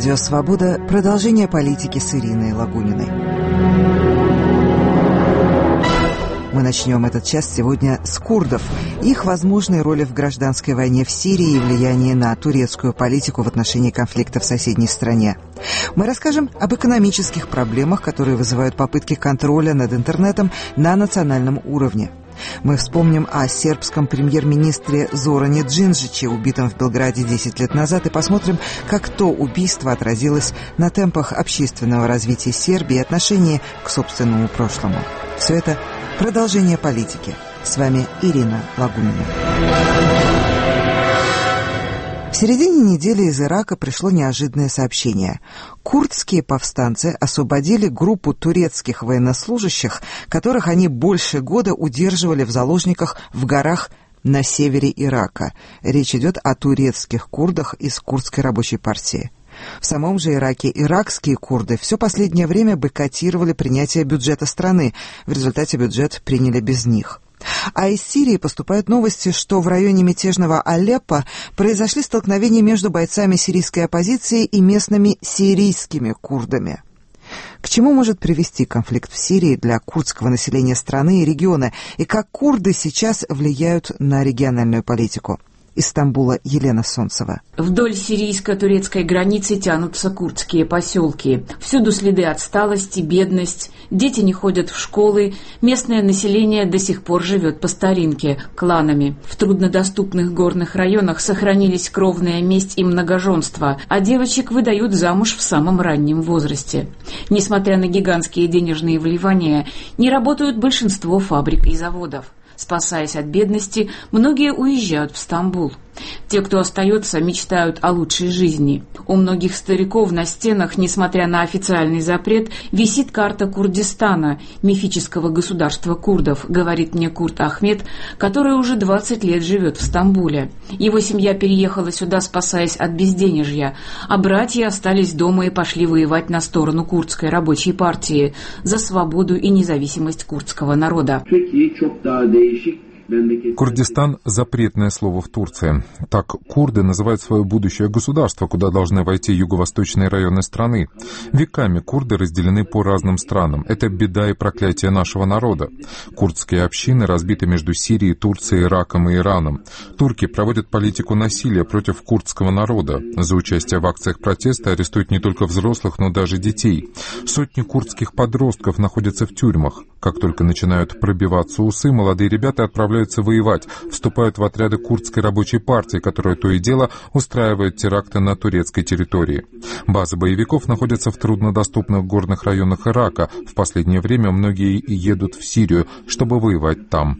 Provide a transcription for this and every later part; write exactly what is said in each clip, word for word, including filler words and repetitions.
Радио «Свобода». Продолжение политики с Ириной Лагуниной. Мы начнем этот час сегодня с курдов, их возможной роли в гражданской войне в Сирии и влиянии на турецкую политику в отношении конфликта в соседней стране. Мы расскажем об экономических проблемах, которые вызывают попытки контроля над интернетом на национальном уровне. Мы вспомним о сербском премьер-министре Зоране Джинджиче, убитом в Белграде десять лет назад, и посмотрим, как то убийство отразилось на темпах общественного развития Сербии и отношении к собственному прошлому. Все это продолжение политики. С вами Ирина Лагунина. В середине недели из Ирака пришло неожиданное сообщение. Курдские повстанцы освободили группу турецких военнослужащих, которых они больше года удерживали в заложниках в горах на севере Ирака. Речь идет о турецких курдах из Курдской рабочей партии. В самом же Ираке иракские курды все последнее время бойкотировали принятие бюджета страны. В результате бюджет приняли без них. А из Сирии поступают новости, что в районе мятежного Алеппо произошли столкновения между бойцами сирийской оппозиции и местными сирийскими курдами. К чему может привести конфликт в Сирии для курдского населения страны и региона, и как курды сейчас влияют на региональную политику? Из Стамбула Елена Солнцева. Вдоль сирийско-турецкой границы тянутся курдские поселки. Всюду следы отсталости, бедность, дети не ходят в школы, местное население до сих пор живет по старинке, кланами. В труднодоступных горных районах сохранились кровная месть и многоженство, а девочек выдают замуж в самом раннем возрасте. Несмотря на гигантские денежные вливания, не работают большинство фабрик и заводов. Спасаясь от бедности, многие уезжают в Стамбул. Те, кто остается, мечтают о лучшей жизни. У многих стариков на стенах, несмотря на официальный запрет, висит карта Курдистана, мифического государства курдов, говорит мне Курт Ахмед, который уже двадцать лет живет в Стамбуле. Его семья переехала сюда, спасаясь от безденежья, а братья остались дома и пошли воевать на сторону Курдской рабочей партии за свободу и независимость курдского народа. Курдистан – запретное слово в Турции. Так курды называют свое будущее государство, куда должны войти юго-восточные районы страны. Веками курды разделены по разным странам. Это беда и проклятие нашего народа. Курдские общины разбиты между Сирией, Турцией, Ираком и Ираном. Турки проводят политику насилия против курдского народа. За участие в акциях протеста арестуют не только взрослых, но даже детей. Сотни курдских подростков находятся в тюрьмах. Как только начинают пробиваться усы, молодые ребята отправляются воевать, вступают в отряды курдской рабочей партии, которая то и дело устраивает теракты на турецкой территории. Базы боевиков находятся в труднодоступных горных районах Ирака. В последнее время многие едут в Сирию, чтобы воевать там.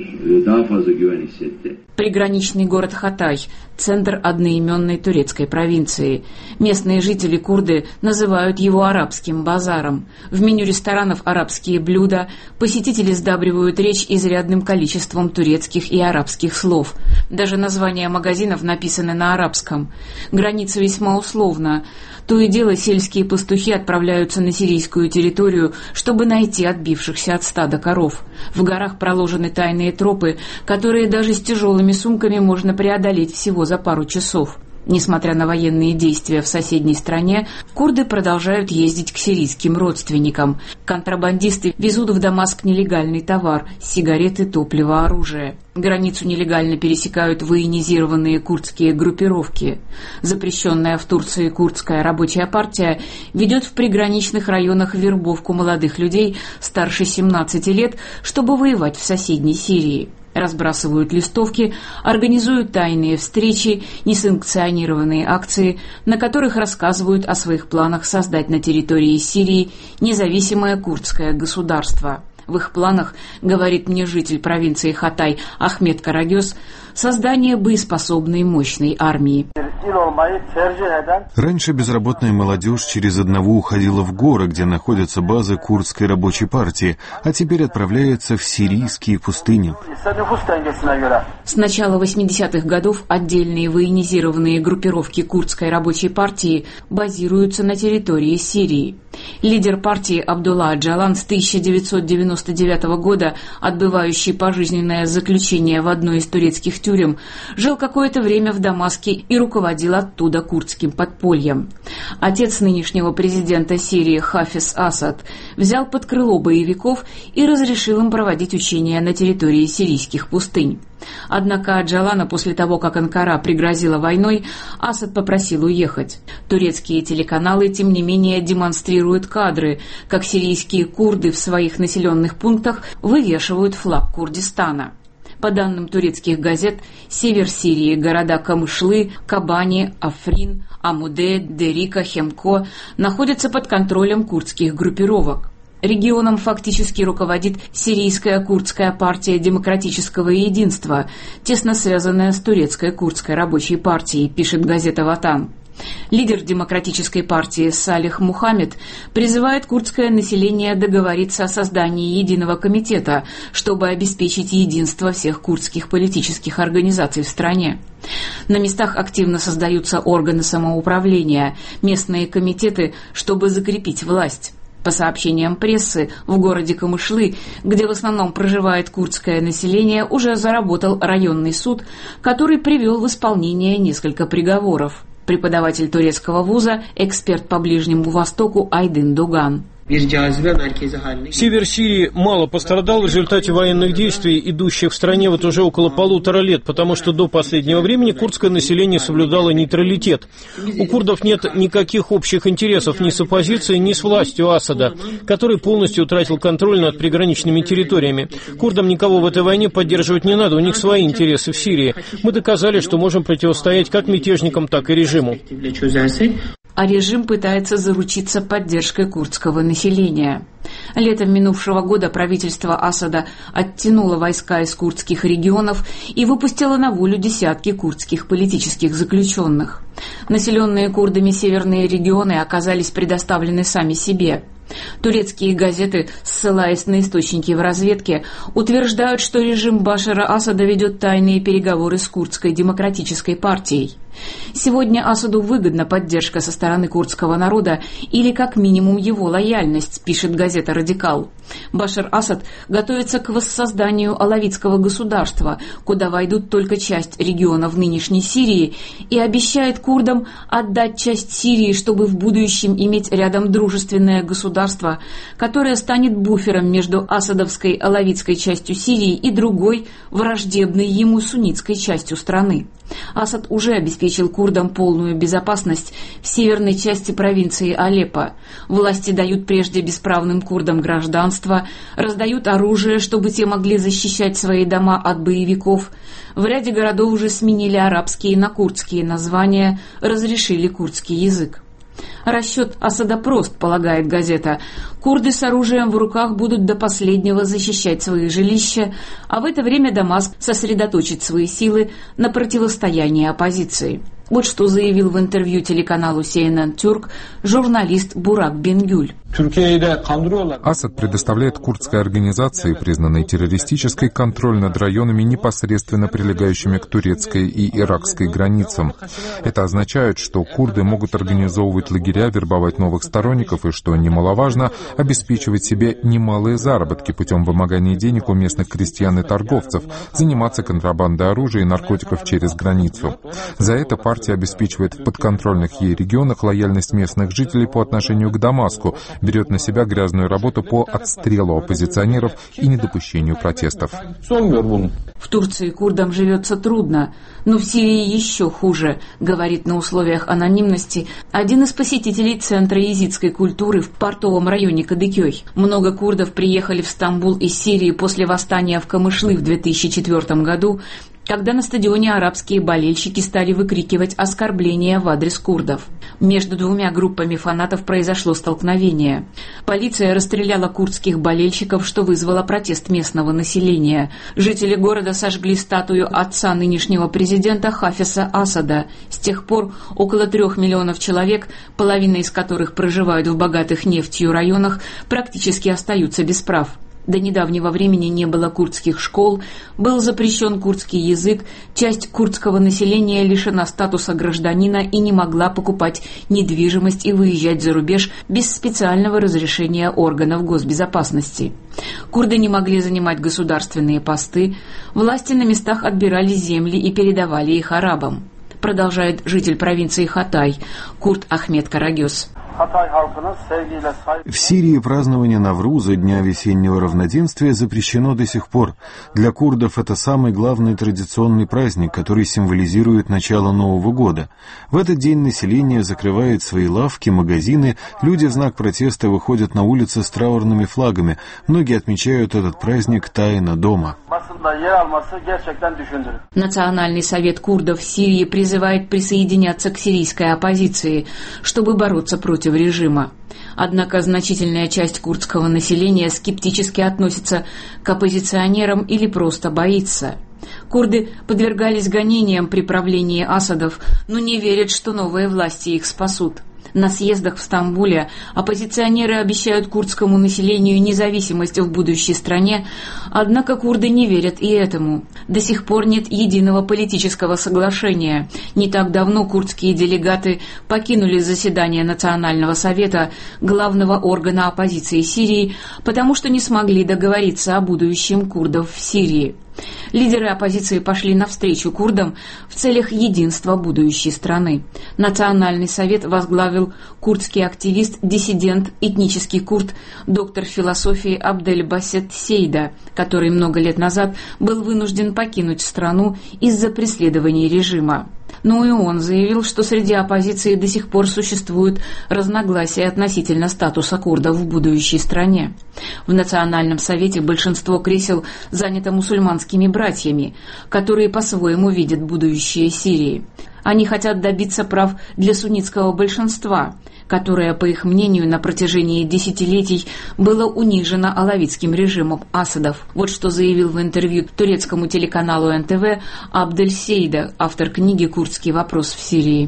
Приграничный город Хатай – центр одноименной турецкой провинции. Местные жители курды называют его арабским базаром. В меню ресторанов арабские блюда, посетители сдабривают речь изрядным количеством турецких и арабских слов. Даже названия магазинов написаны на арабском. Граница весьма условна. То и дело сельские пастухи отправляются на сирийскую территорию, чтобы найти отбившихся от стада коров. В горах проложены тайные тропы, которые даже с тяжелыми сумками можно преодолеть всего за пару часов. Несмотря на военные действия в соседней стране, курды продолжают ездить к сирийским родственникам. Контрабандисты везут в Дамаск нелегальный товар – сигареты, топливо, оружие. Границу нелегально пересекают военизированные курдские группировки. Запрещенная в Турции курдская рабочая партия ведет в приграничных районах вербовку молодых людей старше семнадцати лет, чтобы воевать в соседней Сирии. Разбрасывают листовки, организуют тайные встречи, несанкционированные акции, на которых рассказывают о своих планах создать на территории Сирии независимое курдское государство. В их планах, говорит мне житель провинции Хатай Ахмед Карагёз, создание боеспособной мощной армии. Раньше безработная молодежь через одного уходила в горы, где находятся базы курдской рабочей партии, а теперь отправляется в сирийские пустыни. С начала восьмидесятых годов отдельные военизированные группировки курдской рабочей партии базируются на территории Сирии. Лидер партии Абдулла Оджалан с тысяча девятьсот девяносто девятого года, отбывающий пожизненное заключение в одной из турецких тюрем, жил какое-то время в Дамаске и руководил оттуда курдским подпольем. Отец нынешнего президента Сирии Хафиз Асад взял под крыло боевиков и разрешил им проводить учения на территории сирийских пустынь. Однако Оджалана после того, как Анкара пригрозила войной, Асад попросил уехать. Турецкие телеканалы, тем не менее, демонстрируют кадры, как сирийские курды в своих населенных пунктах вывешивают флаг Курдистана. По данным турецких газет, север Сирии, города Камышлы, Кабани, Африн, Амуде, Дерика, Хемко находятся под контролем курдских группировок. Регионом фактически руководит сирийская курдская партия демократического единства, тесно связанная с турецкой курдской рабочей партией, пишет газета «Ватан». Лидер демократической партии Салих Мухаммед призывает курдское население договориться о создании единого комитета, чтобы обеспечить единство всех курдских политических организаций в стране. На местах активно создаются органы самоуправления, местные комитеты, чтобы закрепить власть. По сообщениям прессы, в городе Камышлы, где в основном проживает курдское население, уже заработал районный суд, который привел в исполнение несколько приговоров. Преподаватель турецкого вуза, эксперт по Ближнему Востоку Айдын Дуган. Север Сирии мало пострадал в результате военных действий, идущих в стране вот уже около полутора лет, потому что до последнего времени курдское население соблюдало нейтралитет. У курдов нет никаких общих интересов ни с оппозицией, ни с властью Асада, который полностью утратил контроль над приграничными территориями. Курдам никого в этой войне поддерживать не надо, у них свои интересы в Сирии. Мы доказали, что можем противостоять как мятежникам, так и режиму. А режим пытается заручиться поддержкой курдского населения. Летом минувшего года правительство Асада оттянуло войска из курдских регионов и выпустило на волю десятки курдских политических заключенных. Населенные курдами северные регионы оказались предоставлены сами себе. Турецкие газеты, ссылаясь на источники в разведке, утверждают, что режим Башара Асада ведет тайные переговоры с курдской демократической партией. Сегодня Асаду выгодна поддержка со стороны курдского народа или как минимум его лояльность, пишет газета «Радикал». Башар Асад готовится к воссозданию алавитского государства, куда войдут только часть регионов нынешней Сирии, и обещает курдам отдать часть Сирии, чтобы в будущем иметь рядом дружественное государство, которое станет буфером между асадовской алавитской частью Сирии и другой, враждебной ему суннитской частью страны. Асад уже обеспечил курдам полную безопасность в северной части провинции Алеппо. Власти дают прежде бесправным курдам гражданство, раздают оружие, чтобы те могли защищать свои дома от боевиков. В ряде городов уже сменили арабские на курдские названия, разрешили курдский язык. Расчет Асада прост, полагает газета. Курды с оружием в руках будут до последнего защищать свои жилища, а в это время Дамаск сосредоточит свои силы на противостоянии оппозиции. Вот что заявил в интервью телеканалу си эн эн Тюрк журналист Бурак Бенгюль. Асад предоставляет курдской организации, признанной террористической, контроль над районами, непосредственно прилегающими к турецкой и иракской границам. Это означает, что курды могут организовывать лагеря, вербовать новых сторонников и, что немаловажно, обеспечивать себе немалые заработки путем вымогания денег у местных крестьян и торговцев, заниматься контрабандой оружия и наркотиков через границу. За это партия обеспечивает в подконтрольных ей регионах лояльность местных жителей по отношению к Дамаску, берет на себя грязную работу по отстрелу оппозиционеров и недопущению протестов. В Турции курдам живется трудно, но в Сирии еще хуже, говорит на условиях анонимности один из посетителей Центра езидской культуры в портовом районе Кадыкёй. Много курдов приехали в Стамбул из Сирии после восстания в Камышлы в две тысячи четвёртом году, когда на стадионе арабские болельщики стали выкрикивать оскорбления в адрес курдов. Между двумя группами фанатов произошло столкновение. Полиция расстреляла курдских болельщиков, что вызвало протест местного населения. Жители города сожгли статую отца нынешнего президента Хафиза Асада. С тех пор около трех миллионов человек, половина из которых проживают в богатых нефтью районах, практически остаются без прав. До недавнего времени не было курдских школ, был запрещен курдский язык, часть курдского населения лишена статуса гражданина и не могла покупать недвижимость и выезжать за рубеж без специального разрешения органов госбезопасности. Курды не могли занимать государственные посты, власти на местах отбирали земли и передавали их арабам. Продолжает житель провинции Хатай курд Ахмед Карагёз. В Сирии празднование Навруза, Дня весеннего равноденствия, запрещено до сих пор. Для курдов это самый главный традиционный праздник, который символизирует начало Нового года. В этот день население закрывает свои лавки, магазины, люди в знак протеста выходят на улицы с траурными флагами. Многие отмечают этот праздник тайно дома. Национальный совет курдов в Сирии призывает присоединяться к сирийской оппозиции, чтобы бороться против режима. Однако значительная часть курдского населения скептически относится к оппозиционерам или просто боится. Курды подвергались гонениям при правлении Асадов, но не верят, что новые власти их спасут. На съездах в Стамбуле оппозиционеры обещают курдскому населению независимость в будущей стране, однако курды не верят и этому. До сих пор нет единого политического соглашения. Не так давно курдские делегаты покинули заседание Национального совета, главного органа оппозиции Сирии, потому что не смогли договориться о будущем курдов в Сирии. Лидеры оппозиции пошли навстречу курдам в целях единства будущей страны. Национальный совет возглавил курдский активист, диссидент, этнический курд, доктор философии Абдель-Басет Сейда, который много лет назад был вынужден покинуть страну из-за преследований режима. Но и он заявил, что среди оппозиции до сих пор существуют разногласия относительно статуса курдов в будущей стране. В Национальном совете большинство кресел занято мусульманскими братьями, которые по-своему видят будущее Сирии. Они хотят добиться прав для суннитского большинства, которое, по их мнению, на протяжении десятилетий было унижено алавитским режимом Асадов. Вот что заявил в интервью турецкому телеканалу эн тэ вэ Абдель Сейда, автор книги «Курдский вопрос в Сирии».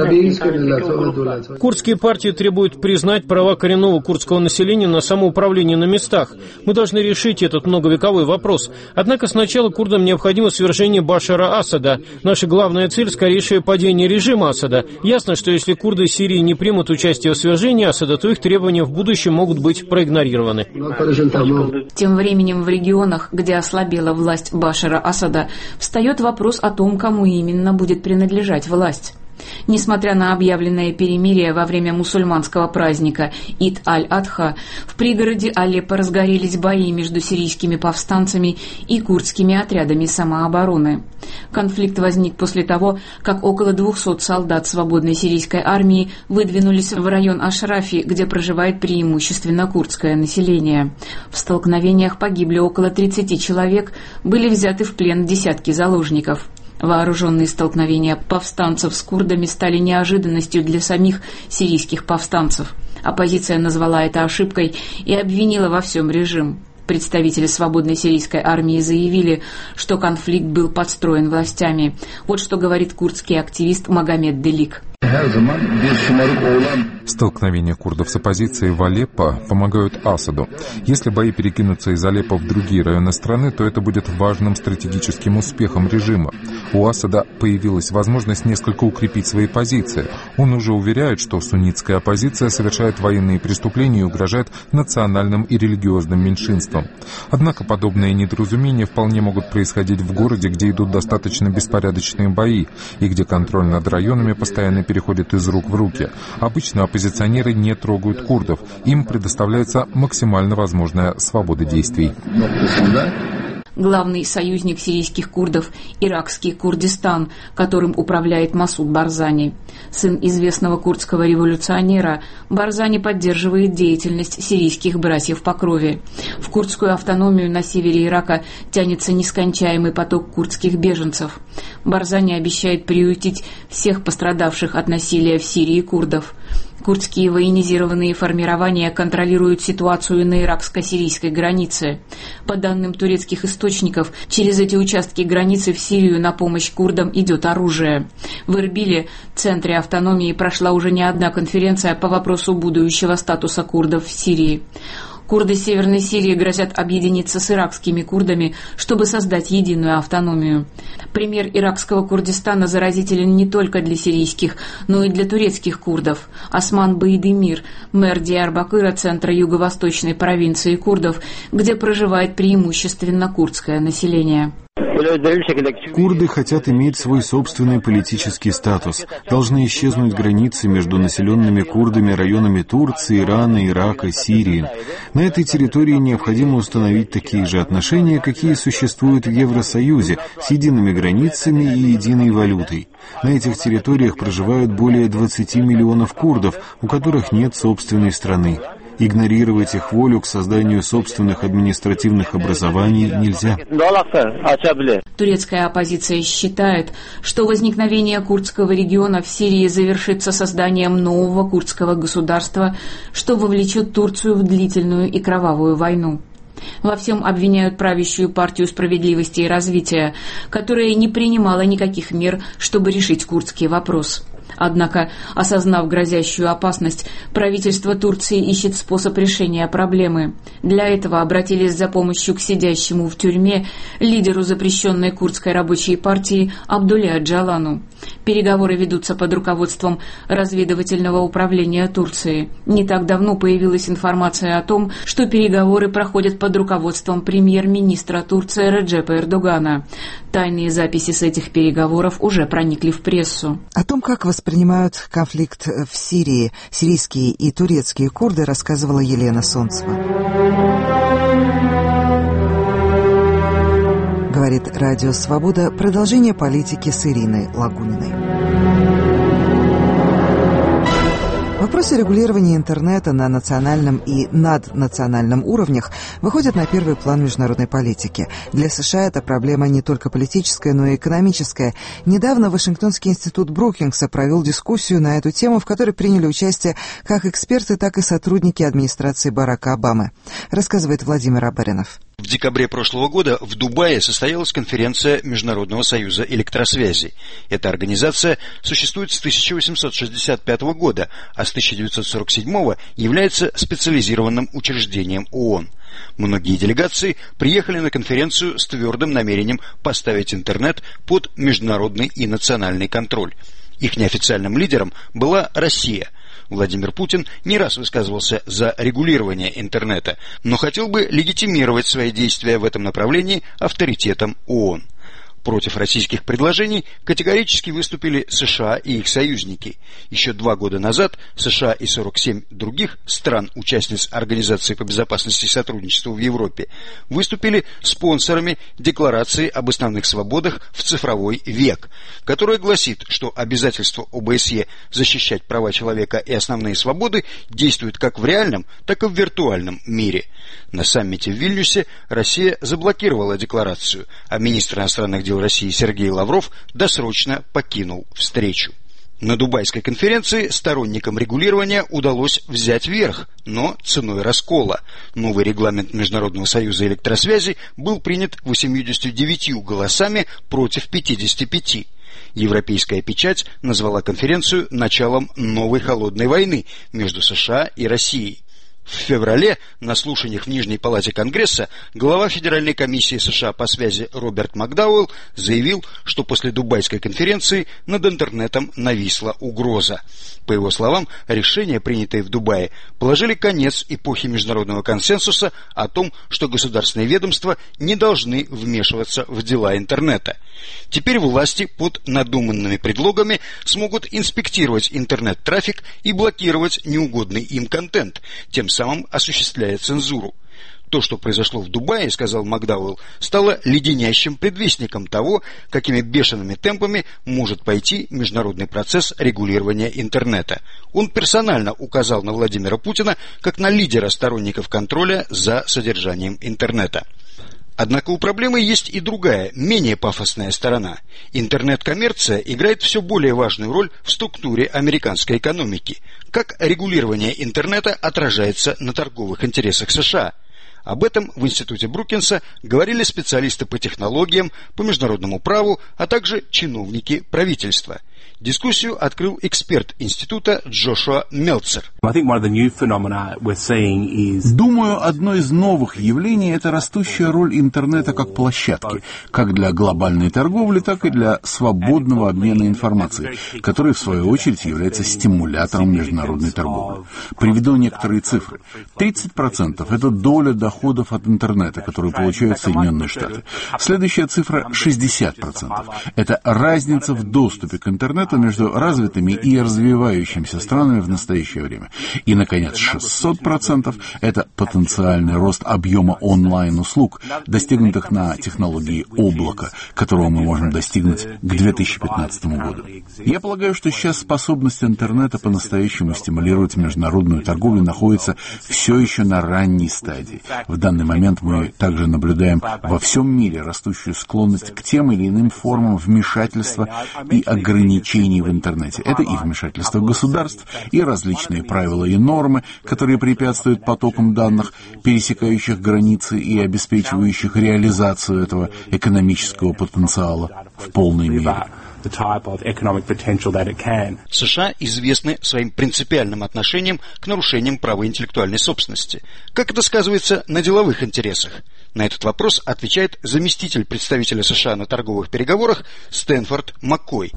Курдские партии требуют признать права коренного курдского населения на самоуправление на местах. Мы должны решить этот многовековой вопрос. Однако сначала курдам необходимо свержение Башара Асада. Наша главная цель – скорейшее падение режима Асада. Ясно, что если курды Сирии не примут участие в свержении Асада, то их требования в будущем могут быть проигнорированы. Тем временем в регионах, где ослабела власть Башара Асада, встает вопрос о том, кому именно будет принадлежать власть. Несмотря на объявленное перемирие во время мусульманского праздника Ид-аль-Адха, в пригороде Алеппо разгорелись бои между сирийскими повстанцами и курдскими отрядами самообороны. Конфликт возник после того, как около двухсот солдат свободной сирийской армии выдвинулись в район Ашрафи, где проживает преимущественно курдское население. В столкновениях погибли около тридцати человек, были взяты в плен десятки заложников. Вооруженные столкновения повстанцев с курдами стали неожиданностью для самих сирийских повстанцев. Оппозиция назвала это ошибкой и обвинила во всем режим. Представители свободной сирийской армии заявили, что конфликт был подстроен властями. Вот что говорит курдский активист Магомед Делик. Столкновения курдов с оппозицией в Алеппо помогают Асаду. Если бои перекинутся из Алеппо в другие районы страны, то это будет важным стратегическим успехом режима. У Асада появилась возможность несколько укрепить свои позиции. Он уже уверяет, что суннитская оппозиция совершает военные преступления и угрожает национальным и религиозным меньшинствам. Однако подобные недоразумения вполне могут происходить в городе, где идут достаточно беспорядочные бои и где контроль над районами постоянно переходит из рук в руки. Обычно оппозиционеры не трогают курдов, им предоставляется максимально возможная свобода действий. Главный союзник сирийских курдов – иракский Курдистан, которым управляет Масуд Барзани. Сын известного курдского революционера, Барзани поддерживает деятельность сирийских братьев по крови. В курдскую автономию на севере Ирака тянется нескончаемый поток курдских беженцев. Барзани обещает приютить всех пострадавших от насилия в Сирии курдов. Курдские военизированные формирования контролируют ситуацию на иракско-сирийской границе. По данным турецких источников, через эти участки границы в Сирию на помощь курдам идет оружие. В Эрбиле, центре автономии, прошла уже не одна конференция по вопросу будущего статуса курдов в Сирии. Курды Северной Сирии грозят объединиться с иракскими курдами, чтобы создать единую автономию. Пример иракского Курдистана заразителен не только для сирийских, но и для турецких курдов. Осман Баидемир, мэр Диярбакыра, центра юго-восточной провинции курдов, где проживает преимущественно курдское население. Курды хотят иметь свой собственный политический статус. Должны исчезнуть границы между населенными курдами районами Турции, Ирана, Ирака, Сирии. На этой территории необходимо установить такие же отношения, какие существуют в Евросоюзе, с едиными границами и единой валютой. На этих территориях проживают более двадцати миллионов курдов, у которых нет собственной страны. Игнорировать их волю к созданию собственных административных образований нельзя. Турецкая оппозиция считает, что возникновение курдского региона в Сирии завершится созданием нового курдского государства, что вовлечет Турцию в длительную и кровавую войну. Во всем обвиняют правящую партию справедливости и развития, которая не принимала никаких мер, чтобы решить курдский вопрос. Однако, осознав грозящую опасность, правительство Турции ищет способ решения проблемы. Для этого обратились за помощью к сидящему в тюрьме лидеру запрещенной курдской рабочей партии Абдулле Оджалану. Переговоры ведутся под руководством разведывательного управления Турции. Не так давно появилась информация о том, что переговоры проходят под руководством премьер-министра Турции Реджепа Эрдогана. Тайные записи с этих переговоров уже проникли в прессу. О том, как воспринимают конфликт в Сирии сирийские и турецкие курды, рассказывала Елена Солнцева. Говорит Радио Свобода. Продолжение политики с Ириной Лагуниной. Вопросы регулирования интернета на национальном и наднациональном уровнях выходят на первый план международной политики. Для США это проблема не только политическая, но и экономическая. Недавно Вашингтонский институт Брукингса провел дискуссию на эту тему, в которой приняли участие как эксперты, так и сотрудники администрации Барака Обамы. Рассказывает Владимир Абаринов. В декабре прошлого года в Дубае состоялась конференция Международного союза электросвязи. Эта организация существует с тысяча восемьсот шестьдесят пятого года, а с тысяча девятьсот сорок седьмого является специализированным учреждением ООН. Многие делегации приехали на конференцию с твердым намерением поставить интернет под международный и национальный контроль. Их неофициальным лидером была Россия. Владимир Путин не раз высказывался за регулирование интернета, но хотел бы легитимировать свои действия в этом направлении авторитетом ООН. Против российских предложений категорически выступили США и их союзники. Еще два года назад США и сорок семь других стран-участниц Организации по безопасности и сотрудничеству в Европе выступили спонсорами Декларации об основных свободах в цифровой век, которая гласит, что обязательство ОБСЕ защищать права человека и основные свободы действует как в реальном, так и в виртуальном мире. На саммите в Вильнюсе Россия заблокировала декларацию, а министр иностранных дел России Сергей Лавров досрочно покинул встречу. На Дубайской конференции сторонникам регулирования удалось взять верх, но ценой раскола. Новый регламент Международного союза электросвязи был принят восемьюдесятью девятью голосами против пятидесяти пяти. Европейская печать назвала конференцию началом новой холодной войны между США и Россией. В феврале на слушаниях в Нижней палате Конгресса глава Федеральной комиссии США по связи Роберт Макдауэлл заявил, что после Дубайской конференции над интернетом нависла угроза. По его словам, решения, принятые в Дубае, положили конец эпохе международного консенсуса о том, что государственные ведомства не должны вмешиваться в дела интернета. Теперь власти под надуманными предлогами смогут инспектировать интернет-трафик и блокировать неугодный им контент, тем самым осуществляя цензуру. То, что произошло в Дубае, сказал Макдауэлл, стало леденящим предвестником того, какими бешеными темпами может пойти международный процесс регулирования интернета. Он персонально указал на Владимира Путина как на лидера сторонников контроля за содержанием интернета. Однако у проблемы есть и другая, менее пафосная сторона. Интернет-коммерция играет все более важную роль в структуре американской экономики. Как регулирование интернета отражается на торговых интересах США? Об этом в институте Брукинса говорили специалисты по технологиям, по международному праву, а также чиновники правительства. Дискуссию открыл эксперт института Джошуа Мелцер. Думаю, одно из новых явлений – это растущая роль интернета как площадки, как для глобальной торговли, так и для свободного обмена информацией, который, в свою очередь, является стимулятором международной торговли. Приведу некоторые цифры. тридцать процентов – это доля доходов от интернета, которые получают Соединенные Штаты. Следующая цифра – шестьдесят процентов. Это разница в доступе к интернету между развитыми и развивающимися странами в настоящее время. И, наконец, шестьсот процентов – это потенциальный рост объема онлайн-услуг, достигнутых на технологии облака, которого мы можем достигнуть к две тысячи пятнадцатому году. Я полагаю, что сейчас способность интернета по-настоящему стимулировать международную торговлю находится все еще на ранней стадии. В данный момент мы также наблюдаем во всем мире растущую склонность к тем или иным формам вмешательства и ограничений в интернете. Это и вмешательство государств, и различные правила и нормы, которые препятствуют потокам данных, пересекающих границы и обеспечивающих реализацию этого экономического потенциала в полной мере. США известны своим принципиальным отношением к нарушениям права интеллектуальной собственности. Как это сказывается на деловых интересах? На этот вопрос отвечает заместитель представителя США на торговых переговорах Стэнфорд Маккой.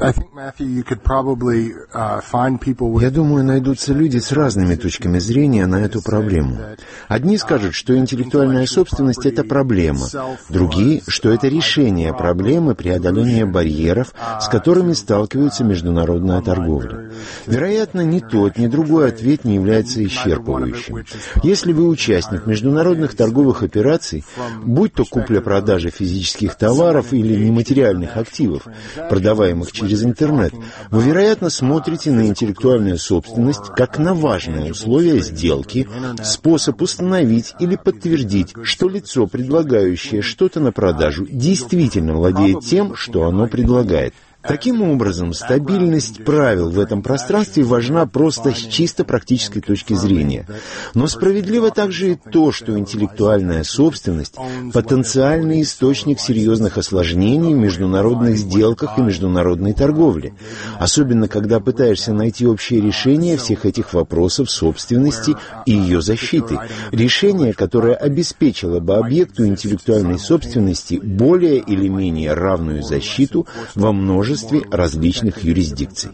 Я думаю, найдутся люди с разными точками зрения на эту проблему. Одни скажут, что интеллектуальная собственность – это проблема. Другие, что это решение проблемы преодоления барьеров, с которыми сталкивается международная торговля. Вероятно, ни тот, ни другой ответ не является исчерпывающим. Если вы участник международных торговых операций, будь то купля-продажа физических товаров или нематериальных активов, продаваемых через интернет, вы, вероятно, смотрите на интеллектуальную собственность как на важное условие сделки, способ установить или подтвердить, что лицо, предлагающее что-то на продажу, действительно владеет тем, что оно предлагает. Таким образом, стабильность правил в этом пространстве важна просто с чисто практической точки зрения. Но справедливо также и то, что интеллектуальная собственность – потенциальный источник серьезных осложнений в международных сделках и международной торговле. Особенно, когда пытаешься найти общее решение всех этих вопросов собственности и ее защиты. Решение, которое обеспечило бы объекту интеллектуальной собственности более или менее равную защиту во множестве различных юрисдикций.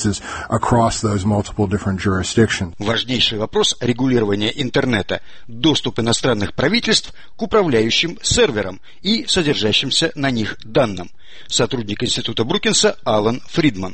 Важнейший вопрос регулирования интернета – доступ иностранных правительств к управляющим серверам и содержащимся на них данным. Сотрудник института Брукинса Алан Фридман.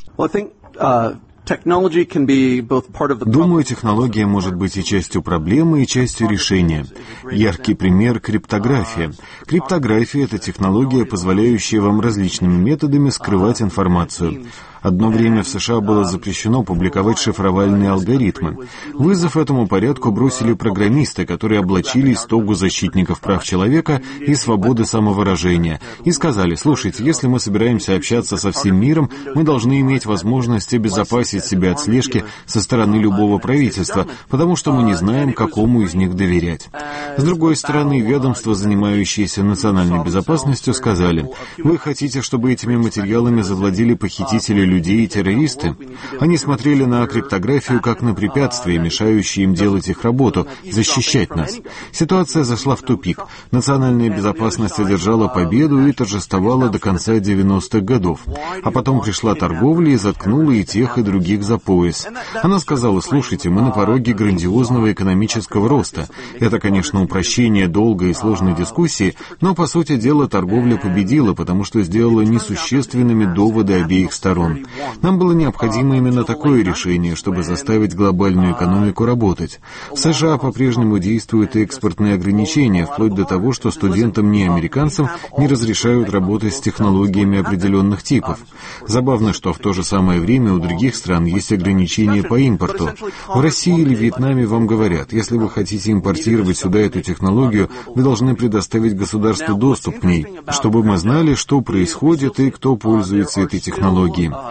Думаю, технология может быть и частью проблемы, и частью решения. Яркий пример — криптография. Криптография — это технология, позволяющая вам различными методами скрывать информацию. Одно время в США было запрещено публиковать шифровальные алгоритмы. Вызов этому порядку бросили программисты, которые облачились в тогу защитников прав человека и свободы самовыражения, и сказали: слушайте, если мы собираемся общаться со всем миром, мы должны иметь возможность обезопасить себя от слежки со стороны любого правительства, потому что мы не знаем, какому из них доверять. С другой стороны, ведомства, занимающиеся национальной безопасностью, сказали: вы хотите, чтобы этими материалами завладели похитители людей и террористы? Они смотрели на криптографию как на препятствие, мешающее им делать их работу, защищать нас. Ситуация зашла в тупик. Национальная безопасность одержала победу и торжествовала до конца девяностых годов. А потом пришла торговля и заткнула и тех, и других за пояс. Она сказала: слушайте, мы на пороге грандиозного экономического роста. Это, конечно, упрощение долгой и сложной дискуссии, но, по сути дела, торговля победила, потому что сделала несущественными доводы обеих сторон. Нам было необходимо именно такое решение, чтобы заставить глобальную экономику работать. В США по-прежнему действуют экспортные ограничения, вплоть до того, что студентам-неамериканцам не разрешают работать с технологиями определенных типов. Забавно, что в то же самое время у других стран есть ограничения по импорту. В России или Вьетнаме вам говорят: если вы хотите импортировать сюда эту технологию, вы должны предоставить государству доступ к ней, чтобы мы знали, что происходит и кто пользуется этой технологией.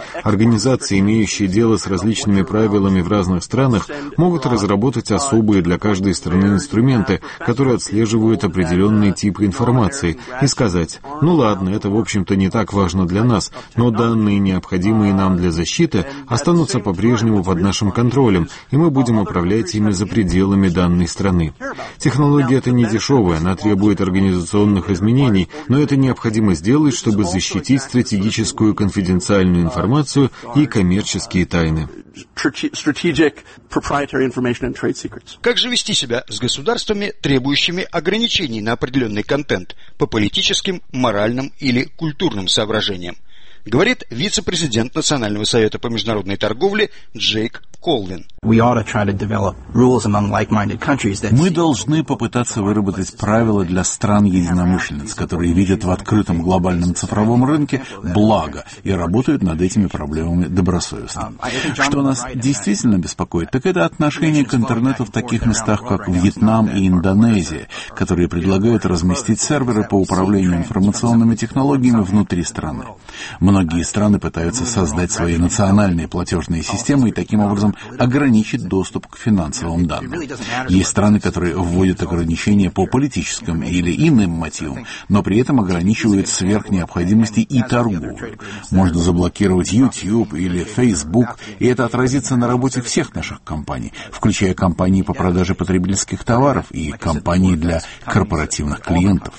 Организации, имеющие дело с различными правилами в разных странах, могут разработать особые для каждой страны инструменты, которые отслеживают определенные типы информации, и сказать: ну ладно, это в общем-то не так важно для нас, но данные, необходимые нам для защиты, останутся по-прежнему под нашим контролем, и мы будем управлять ими за пределами данной страны. Технология эта не дешевая, она требует организационных изменений, но это необходимо сделать, чтобы защитить стратегическую конфиденциальную информацию и коммерческие тайны. Как же вести себя с государствами, требующими ограничений на определенный контент по политическим, моральным или культурным соображениям? Говорит вице-президент Национального совета по международной торговле Джейк Колвин. Мы должны попытаться выработать правила для стран-единомышленниц, которые видят в открытом глобальном цифровом рынке благо и работают над этими проблемами добросовестно. Что нас действительно беспокоит, так это отношение к интернету в таких местах, как Вьетнам и Индонезия, которые предлагают разместить серверы по управлению информационными технологиями внутри страны. Многие страны пытаются создать свои национальные платежные системы и таким образом ограничить доступ к финансовым данным. Есть страны, которые вводят ограничения по политическим или иным мотивам, но при этом ограничивают сверх необходимости и торговлю. Можно заблокировать YouTube или Facebook, и это отразится на работе всех наших компаний, включая компании по продаже потребительских товаров и компании для корпоративных клиентов.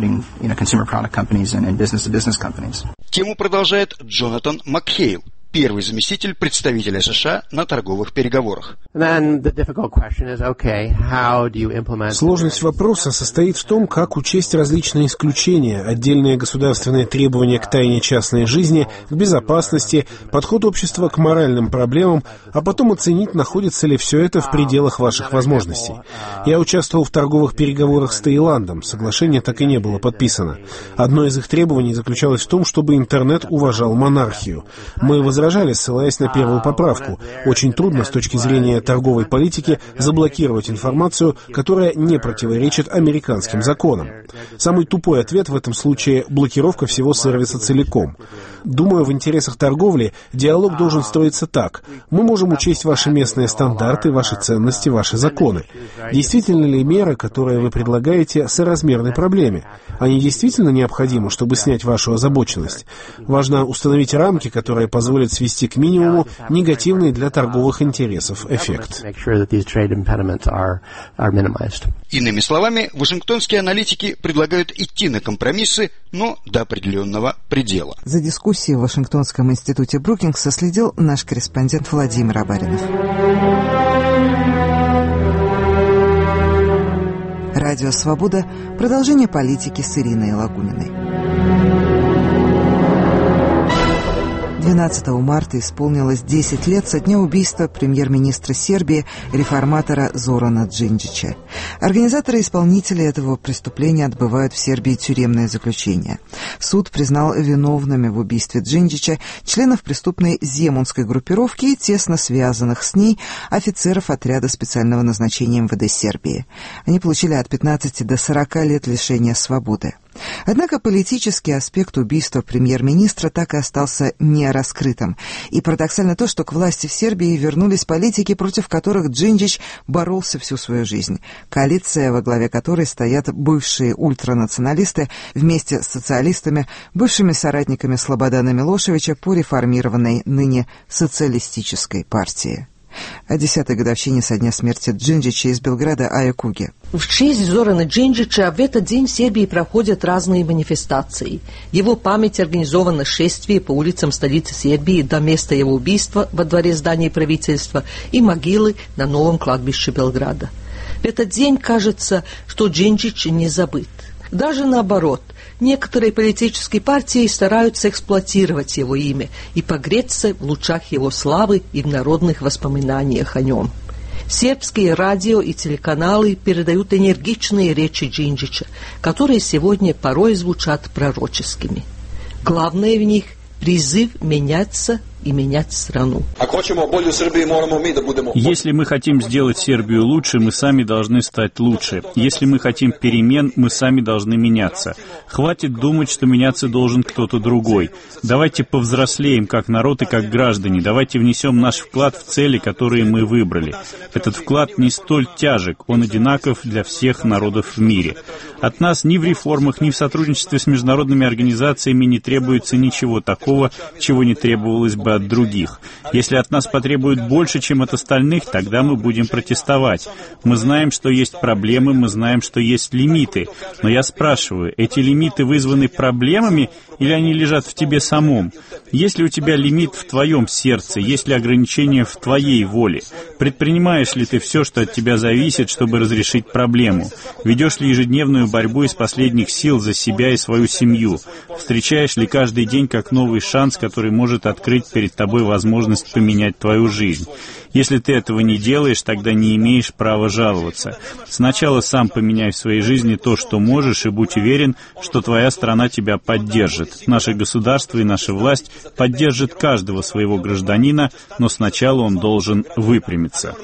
Тему продолжает Джонатан Макхейл, первый заместитель представителя США на торговых переговорах. Сложность вопроса состоит в том, как учесть различные исключения, отдельные государственные требования к тайне частной жизни, к безопасности, подход общества к моральным проблемам, а потом оценить, находится ли все это в пределах ваших возможностей. Я участвовал в торговых переговорах с Таиландом, соглашение так и не было подписано. Одно из их требований заключалось в том, чтобы интернет уважал монархию. Мы возражали, ссылаясь на первую поправку. Очень трудно с точки зрения торговой политики заблокировать информацию, которая не противоречит американским законам. Самый тупой ответ в этом случае — блокировка всего сервиса целиком. Думаю, в интересах торговли диалог должен строиться так. Мы можем учесть ваши местные стандарты, ваши ценности, ваши законы. Действительно ли меры, которые вы предлагаете, соразмерны проблеме? Они действительно необходимы, чтобы снять вашу озабоченность? Важно установить рамки, которые позволят свести к минимуму негативный для торговых интересов эффект. Иными словами, вашингтонские аналитики предлагают идти на компромиссы, но до определенного предела. За дискуссией в Вашингтонском институте Брукингса следил наш корреспондент Владимир Абаринов. Радио «Свобода». Продолжение политики с Ириной Лагуниной. двенадцатого марта исполнилось десять лет со дня убийства премьер-министра Сербии, реформатора Зорана Джинджича. Организаторы и исполнители этого преступления отбывают в Сербии тюремное заключение. Суд признал виновными в убийстве Джинджича членов преступной земунской группировки и тесно связанных с ней офицеров отряда специального назначения эм вэ дэ Сербии. Они получили от пятнадцати до сорока лет лишения свободы. Однако политический аспект убийства премьер-министра так и остался не раскрытым. И парадоксально то, что к власти в Сербии вернулись политики, против которых Джинджич боролся всю свою жизнь. Коалиция, во главе которой стоят бывшие ультранационалисты вместе с социалистами, бывшими соратниками Слободана Милошевича по реформированной ныне социалистической партии. О десятой годовщине со дня смерти Джинджича из Белграда Ая Куги. В честь Зорана Джинджича в этот день в Сербии проходят разные манифестации. Его память организовано шествие по улицам столицы Сербии до места его убийства во дворе здания правительства и могилы на новом кладбище Белграда. В этот день кажется, что Джинджич не забыт. Даже наоборот, некоторые политические партии стараются эксплуатировать его имя и погреться в лучах его славы и в народных воспоминаниях о нем. Сербские радио и телеканалы передают энергичные речи Джинджича, которые сегодня порой звучат пророческими. Главное в них — призыв меняться, и менять страну. Если мы хотим сделать Сербию лучше, мы сами должны стать лучше. Если мы хотим перемен, мы сами должны меняться. Хватит думать, что меняться должен кто-то другой. Давайте повзрослеем как народ и как граждане. Давайте внесем наш вклад в цели, которые мы выбрали. Этот вклад не столь тяжек, он одинаков для всех народов в мире. От нас ни в реформах, ни в сотрудничестве с международными организациями не требуется ничего такого, чего не требовалось бы от других. Если от нас потребуют больше, чем от остальных, тогда мы будем протестовать. Мы знаем, что есть проблемы, мы знаем, что есть лимиты. Но я спрашиваю, эти лимиты вызваны проблемами или они лежат в тебе самом? Есть ли у тебя лимит в твоем сердце? Есть ли ограничения в твоей воле? Предпринимаешь ли ты все, что от тебя зависит, чтобы разрешить проблему? Ведешь ли ежедневную борьбу из последних сил за себя и свою семью? Встречаешь ли каждый день как новый шанс, который может открыть перед тобой возможность поменять твою жизнь? Если ты этого не делаешь, тогда не имеешь права жаловаться. Сначала сам поменяй в своей жизни то, что можешь, и будь уверен, что твоя страна тебя поддержит. Наше государство и наша власть поддержат каждого своего гражданина, но сначала он должен выпрямиться.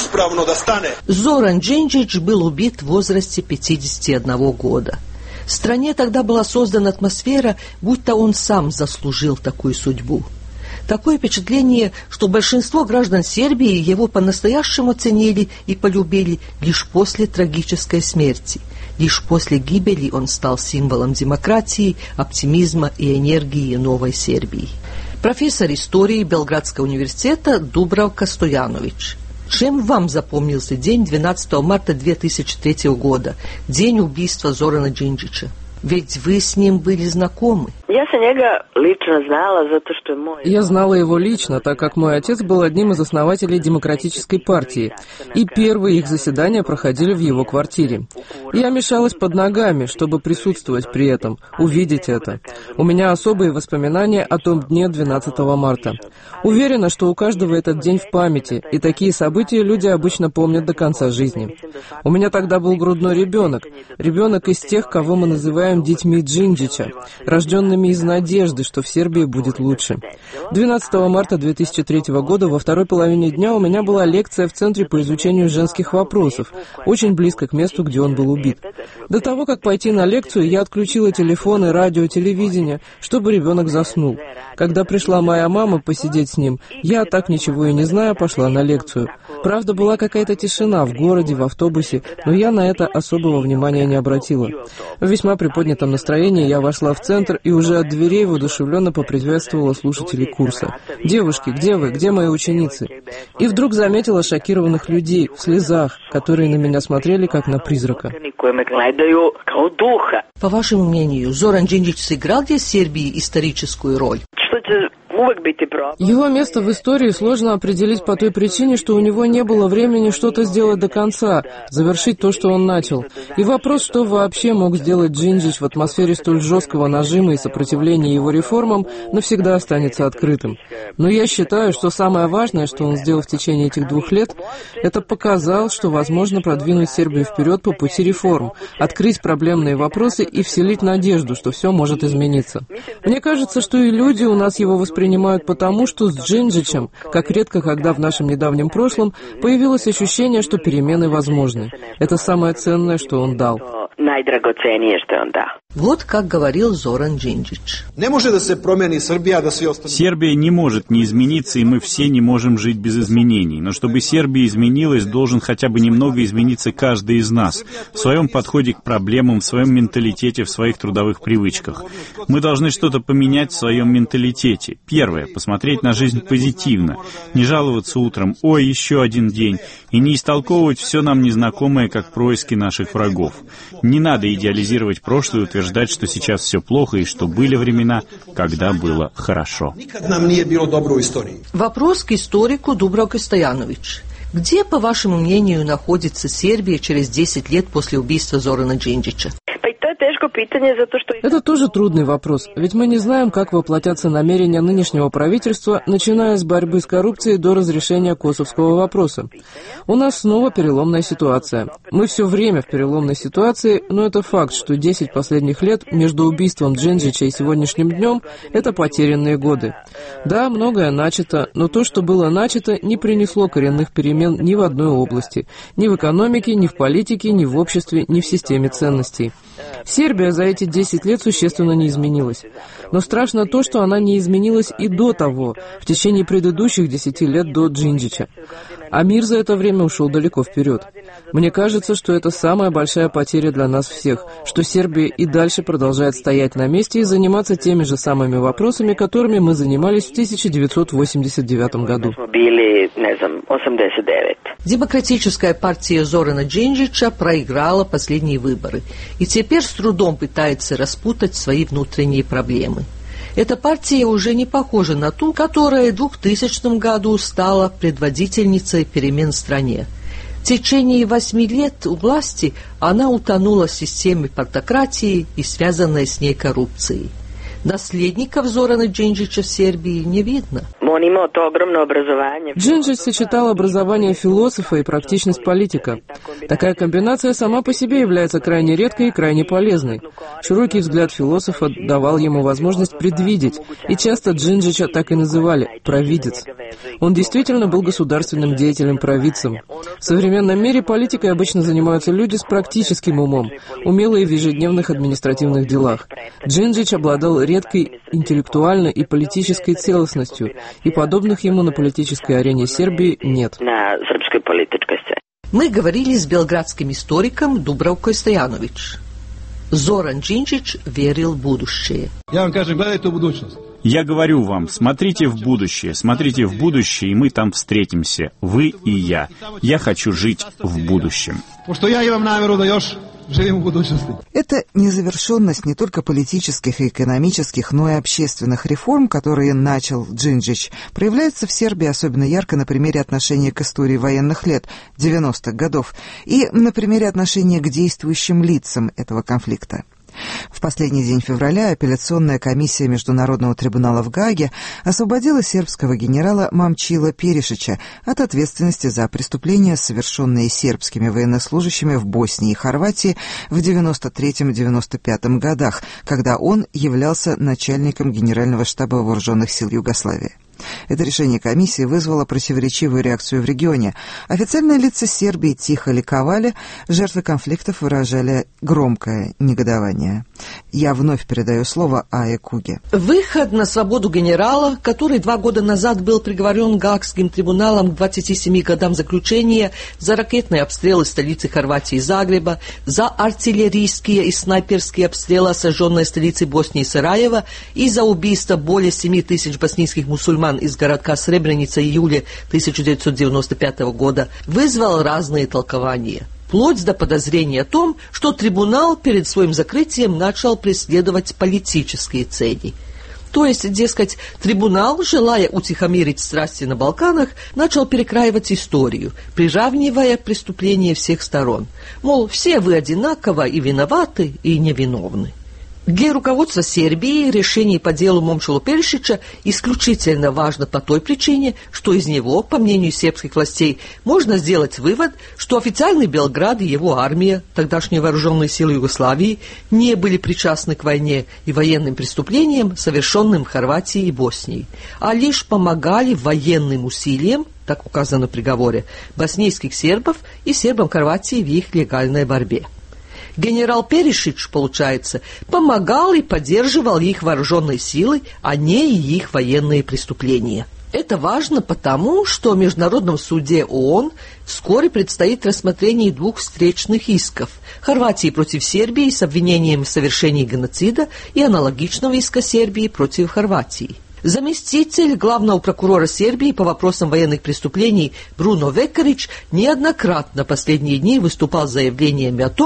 Зоран Джинджич был убит в возрасте пятидесяти одного года. В стране тогда была создана атмосфера, будто он сам заслужил такую судьбу. Такое впечатление, что большинство граждан Сербии его по-настоящему ценили и полюбили лишь после трагической смерти. Лишь после гибели он стал символом демократии, оптимизма и энергии новой Сербии. Профессор истории Белградского университета Дубравка Стоянович. Чем вам запомнился день двенадцатого марта две тысячи третьего года, день убийства Зорана Джинджича? Ведь вы с ним были знакомы. Я njega lično znala zato što je moj... Я знала его лично, так как мой отец был одним из основателей Демократической партии, и первые их заседания проходили в его квартире. Я мешалась под ногами, чтобы присутствовать при этом, увидеть это. У меня особые воспоминания о том дне двенадцатого марта. Уверена, что у каждого этот день в памяти, и такие события люди обычно помнят до конца жизни. У меня тогда был грудной ребенок, ребенок из тех, кого мы называем детьми Джинджича, рожденными из надежды, что в Сербии будет лучше. двенадцатого марта две тысячи третьего года во второй половине дня у меня была лекция в Центре по изучению женских вопросов, очень близко к месту, где он был убит. До того, как пойти на лекцию, я отключила телефоны, радио, телевидение, чтобы ребенок заснул. Когда пришла моя мама посидеть с ним, я, так ничего и не зная, пошла на лекцию. Правда, была какая-то тишина в городе, в автобусе, но я на это особого внимания не обратила. В весьма приподнятом настроении я вошла в центр и уже от дверей воодушевленно поприветствовала слушателей курса. «Девушки, где вы? Где мои ученицы?» И вдруг заметила шокированных людей в слезах, которые на меня смотрели как на призрака. По вашему мнению, Зоран Джинджич сыграл для Сербии историческую роль? Его место в истории сложно определить по той причине, что у него не было времени что-то сделать до конца, завершить то, что он начал. И вопрос, что вообще мог сделать Джинджич в атмосфере столь жесткого нажима и сопротивления его реформам, навсегда останется открытым. Но я считаю, что самое важное, что он сделал в течение этих двух лет, это показал, что возможно продвинуть Сербию вперед по пути реформ, открыть проблемные вопросы и вселить надежду, что все может измениться. Мне кажется, что и люди у нас его воспринимают потому, что с Джинджичем, как редко когда в нашем недавнем прошлом, появилось ощущение, что перемены возможны. Это самое ценное, что он дал. Вот как говорил Зоран Джинджич. Сербия не может не измениться, и мы все не можем жить без изменений. Но чтобы Сербия изменилась, должен хотя бы немного измениться каждый из нас в своем подходе к проблемам, в своем менталитете, в своих трудовых привычках. Мы должны что-то поменять в своем менталитете. Первое — посмотреть на жизнь позитивно, не жаловаться утром «Ой, еще один день», и не истолковывать все нам незнакомое, как происки наших врагов. Не надо идеализировать прошлое и утверждать, что сейчас все плохо и что были времена, когда было хорошо. Вопрос к историку Дубравка Стоянович. Где, по вашему мнению, находится Сербия через десять лет после убийства Зорана Джинджича? Это тоже трудный вопрос, ведь мы не знаем, как воплотятся намерения нынешнего правительства, начиная с борьбы с коррупцией до разрешения косовского вопроса. У нас снова переломная ситуация. Мы все время в переломной ситуации, но это факт, что десять последних лет между убийством Джинджича и сегодняшним днем – это потерянные годы. Да, многое начато, но то, что было начато, не принесло коренных перемен ни в одной области, ни в экономике, ни в политике, ни в обществе, ни в системе ценностей. Сербия за эти десять лет существенно не изменилась. Но страшно то, что она не изменилась и до того, в течение предыдущих десяти лет до Джинджича. А мир за это время ушел далеко вперед. Мне кажется, что это самая большая потеря для нас всех, что Сербия и дальше продолжает стоять на месте и заниматься теми же самыми вопросами, которыми мы занимались в тысяча девятьсот восемьдесят девятом году. Демократическая партия Зорана Джинджича проиграла последние выборы и теперь с трудом пытается распутать свои внутренние проблемы. Эта партия уже не похожа на ту, которая в двухтысячном году стала предводительницей перемен в стране. В течение восьми лет у власти она утонула в системе партократии и связанной с ней коррупцией. Наследников Зорана Джинджича в Сербии не видно. Джинджич сочетал образование философа и практичность политика. Такая комбинация сама по себе является крайне редкой и крайне полезной. Широкий взгляд философа давал ему возможность предвидеть, и часто Джинджича так и называли – провидец. Он действительно был государственным деятелем-провидцем. В современном мире политикой обычно занимаются люди с практическим умом, умелые в ежедневных административных делах. Джинджич обладал редкой интеллектуальной и политической целостностью, и подобных ему на политической арене Сербии нет. Мы говорили с белградским историком Дубравкой Стоянович. Зоран Джинджич верил в будущее. Я вам кажу, глядайте в будущность. Я говорю вам, смотрите в будущее, смотрите в будущее, и мы там встретимся, вы и я. Я хочу жить в будущем. Это незавершенность не только политических и экономических, но и общественных реформ, которые начал Джинджич, проявляется в Сербии особенно ярко на примере отношения к истории военных лет девяностых годов и на примере отношения к действующим лицам этого конфликта. В последний день февраля апелляционная комиссия Международного трибунала в Гааге освободила сербского генерала Момчила Перишича от ответственности за преступления, совершенные сербскими военнослужащими в Боснии и Хорватии в девяносто третьем — девяносто пятом годах, когда он являлся начальником Генерального штаба Вооруженных сил Югославии. Это решение комиссии вызвало противоречивую реакцию в регионе. Официальные лица Сербии тихо ликовали, жертвы конфликтов выражали громкое негодование. Я вновь передаю слово Ае Куге. Выход на свободу генерала, который два года назад был приговорен Гаагским трибуналом к двадцати семи годам заключения за ракетные обстрелы столицы Хорватии Загреба, за артиллерийские и снайперские обстрелы осажденной столицы Боснии Сараева и за убийство более семи тысяч боснийских мусульман из городка Сребреница июля тысяча девятьсот девяносто пятого года, вызвал разные толкования. Вплоть до подозрения о том, что трибунал перед своим закрытием начал преследовать политические цели. То есть, дескать, трибунал, желая утихомирить страсти на Балканах, начал перекраивать историю, приравнивая преступления всех сторон. Мол, все вы одинаково и виноваты, и невиновны. Для руководства Сербии решение по делу Момчила Перишича исключительно важно по той причине, что из него, по мнению сербских властей, можно сделать вывод, что официальный Белград и его армия, тогдашние вооруженные силы Югославии, не были причастны к войне и военным преступлениям, совершенным в Хорватии и Боснии, а лишь помогали военным усилиям, так указано в приговоре, боснийских сербов и сербам Хорватии в их легальной борьбе. Генерал Перишич, получается, помогал и поддерживал их вооруженные силы, а не их военные преступления. Это важно потому, что в Международном суде ООН вскоре предстоит рассмотрение двух встречных исков – Хорватии против Сербии с обвинением в совершении геноцида и аналогичного иска Сербии против Хорватии. Заместитель главного прокурора Сербии по вопросам военных преступлений Бруно Векарич неоднократно последние дни выступал с заявлениями о том,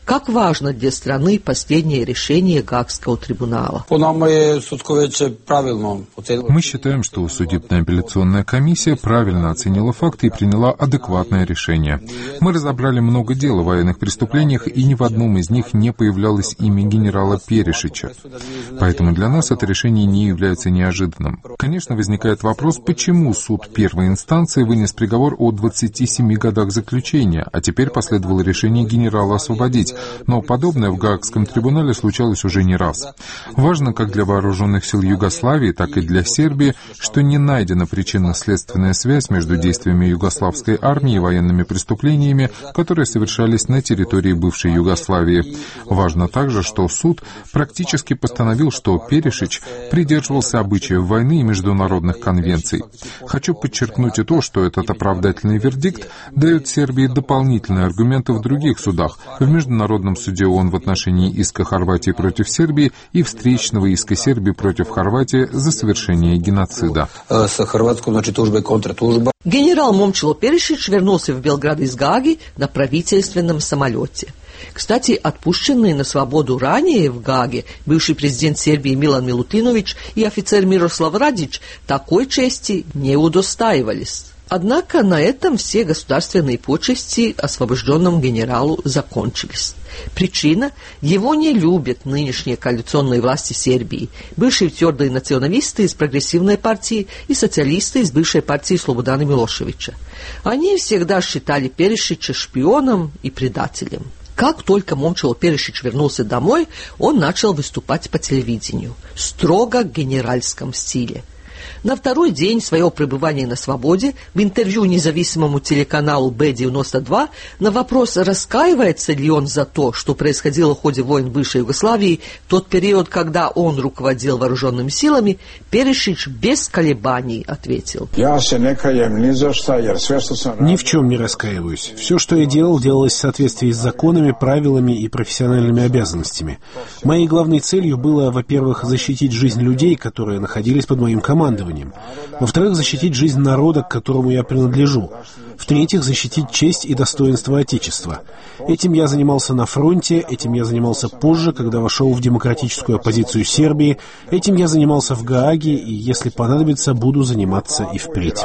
Как важно для страны последнее решение Гаагского трибунала? Мы считаем, что судебная апелляционная комиссия правильно оценила факты и приняла адекватное решение. Мы разобрали много дел о военных преступлениях, и ни в одном из них не появлялось имя генерала Перешича. Поэтому для нас это решение не является неожиданным. Конечно, возникает вопрос, почему суд первой инстанции вынес приговор о двадцати семи годах заключения, а теперь последовало решение генерала освободить. Но подобное в Гаагском трибунале случалось уже не раз. Важно как для вооруженных сил Югославии, так и для Сербии, что не найдена причинно-следственная связь между действиями югославской армии и военными преступлениями, которые совершались на территории бывшей Югославии. Важно также, что суд практически постановил, что Перешич придерживался обычаев войны и международных конвенций. Хочу подчеркнуть и то, что этот оправдательный вердикт дает Сербии дополнительные аргументы в других судах, в Международном суде ООН в отношении иска Хорватии против Сербии и встречного иска Сербии против Хорватии за совершение геноцида. Генерал Момчило Перешич вернулся в Белград из Гааги на правительственном самолете. Кстати, отпущенные на свободу ранее в Гааге бывший президент Сербии Милан Милутинович и офицер Мирослав Радич такой чести не удостаивались. Однако на этом все государственные почести освобожденному генералу закончились. Причина – его не любят нынешние коалиционные власти Сербии, бывшие твердые националисты из прогрессивной партии и социалисты из бывшей партии Слободана Милошевича. Они всегда считали Перешича шпионом и предателем. Как только Момчило Перешич вернулся домой, он начал выступать по телевидению, строго в генеральском стиле. На второй день своего пребывания на свободе в интервью независимому телеканалу Бэ девяносто два на вопрос, раскаивается ли он за то, что происходило в ходе войн бывшей Югославии, в тот период, когда он руководил вооруженными силами, Перешич без колебаний ответил: «Ни в чем не раскаиваюсь. Все, что я делал, делалось в соответствии с законами, правилами и профессиональными обязанностями. Моей главной целью было, во-первых, защитить жизнь людей, которые находились под моим командованием. Во-вторых, защитить жизнь народа, к которому я принадлежу. В-третьих, защитить честь и достоинство Отечества. Этим я занимался на фронте, этим я занимался позже, когда вошел в демократическую оппозицию Сербии, этим я занимался в Гааге, и, если понадобится, буду заниматься и впредь».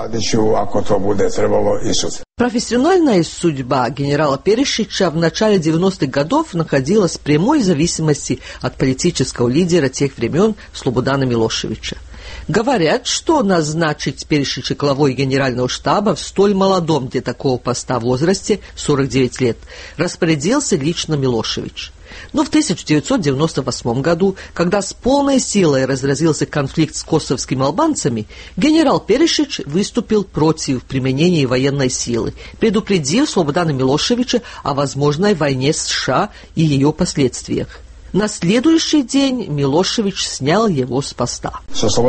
Профессиональная судьба генерала Перешича в начале девяностых годов находилась в прямой зависимости от политического лидера тех времен Слободана Милошевича. Говорят, что назначить Перешича главой генерального штаба в столь молодом для такого поста возрасте, сорок девять лет, распорядился лично Милошевич. Но в тысяча девятьсот девяносто восьмом году, когда с полной силой разразился конфликт с косовскими албанцами, генерал Перешич выступил против применения военной силы, предупредив Слободана Милошевича о возможной войне с США и ее последствиях. На следующий день Милошевич снял его с поста.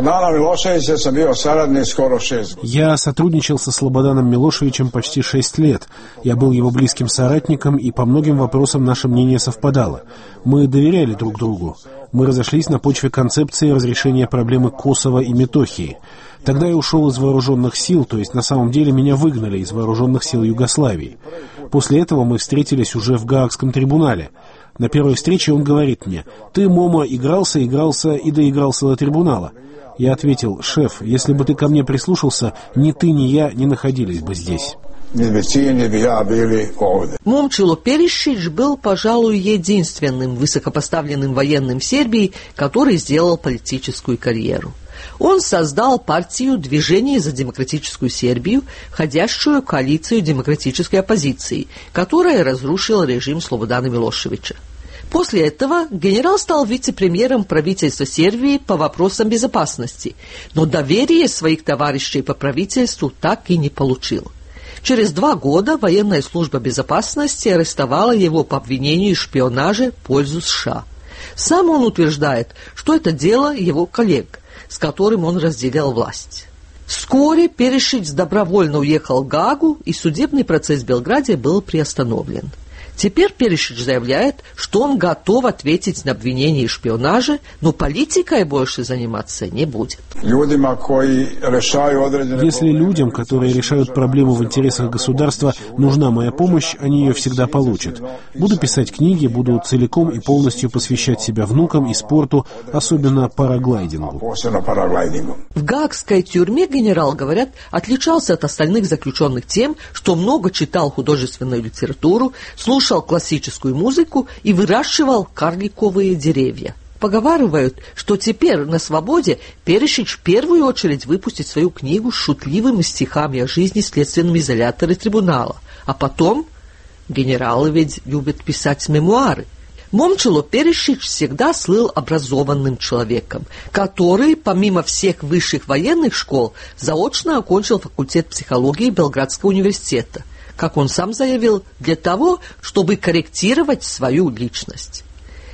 Я сотрудничал со Слободаном Милошевичем почти шесть лет. Я был его близким соратником, и по многим вопросам наше мнение совпадало. Мы доверяли друг другу. Мы разошлись на почве концепции разрешения проблемы Косово и Метохии. Тогда я ушел из вооруженных сил, то есть на самом деле меня выгнали из вооруженных сил Югославии. После этого мы встретились уже в Гаагском трибунале. На первой встрече он говорит мне: «Ты, Момо, игрался, игрался и доигрался до трибунала». Я ответил: «Шеф, если бы ты ко мне прислушался, ни ты, ни я не находились бы здесь». Момчило Перешич был, пожалуй, единственным высокопоставленным военным в Сербии, который сделал политическую карьеру. Он создал партию «Движение за демократическую Сербию», входящую в коалицию демократической оппозиции, которая разрушила режим Слободана Милошевича. После этого генерал стал вице-премьером правительства Сербии по вопросам безопасности, но доверие своих товарищей по правительству так и не получил. Через два года военная служба безопасности арестовала его по обвинению в шпионаже в пользу США. Сам он утверждает, что это дело его коллег, с которым он разделял власть. Вскоре Перешич добровольно уехал в Гаагу, и судебный процесс в Белграде был приостановлен. Теперь Перишич заявляет, что он готов ответить на обвинение и шпионаже, но политикой больше заниматься не будет. Если людям, которые решают проблему в интересах государства, нужна моя помощь, они ее всегда получат. Буду писать книги, буду целиком и полностью посвящать себя внукам и спорту, особенно параглайдингу. В гаагской тюрьме генерал, говорят, отличался от остальных заключенных тем, что много читал художественную литературу, слушал классическую музыку и выращивал карликовые деревья. Поговаривают, что теперь на свободе Перишич в первую очередь выпустит свою книгу с шутливыми стихами о жизни в следственном изоляторе трибунала. А потом, генералы ведь любят писать мемуары. Момчило Перишич всегда слыл образованным человеком, который, помимо всех высших военных школ, заочно окончил факультет психологии Белградского университета, как он сам заявил, для того, чтобы корректировать свою личность.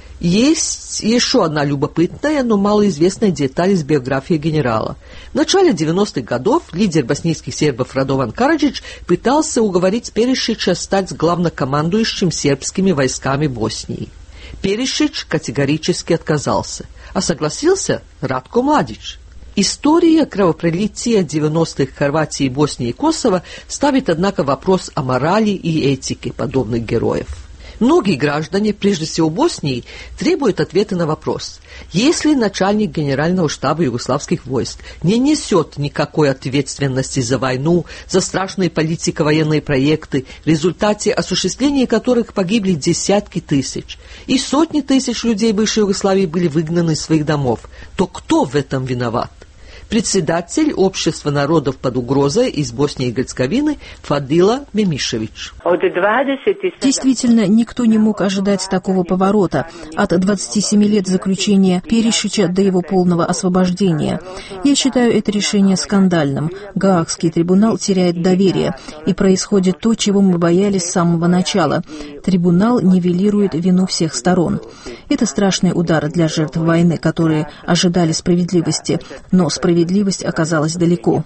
Есть еще одна любопытная, но малоизвестная деталь из биографии генерала. В начале девяностых годов лидер боснийских сербов Радован Караджич пытался уговорить Перишича стать главнокомандующим сербскими войсками Боснии. Перишич категорически отказался, а согласился Радко Младич. История кровопролития девяностых Хорватии, Боснии и Косово ставит, однако, вопрос о морали и этике подобных героев. Многие граждане, прежде всего Боснии, требуют ответа на вопрос: если начальник генерального штаба югославских войск не несет никакой ответственности за войну, за страшные политико-военные проекты, в результате осуществления которых погибли десятки тысяч, и сотни тысяч людей бывшей Югославии были выгнаны из своих домов, то кто в этом виноват? Председатель Общества народов под угрозой из Боснии и Герцеговины Фадила Мемишевич. Действительно, никто не мог ожидать такого поворота от двадцати семи лет заключения Перишича до его полного освобождения. Я считаю это решение скандальным. Гаагский трибунал теряет доверие, и происходит то, чего мы боялись с самого начала. Трибунал нивелирует вину всех сторон. Это страшный удар для жертв войны, которые ожидали справедливости, но справедливость Справедливость оказалась далеко.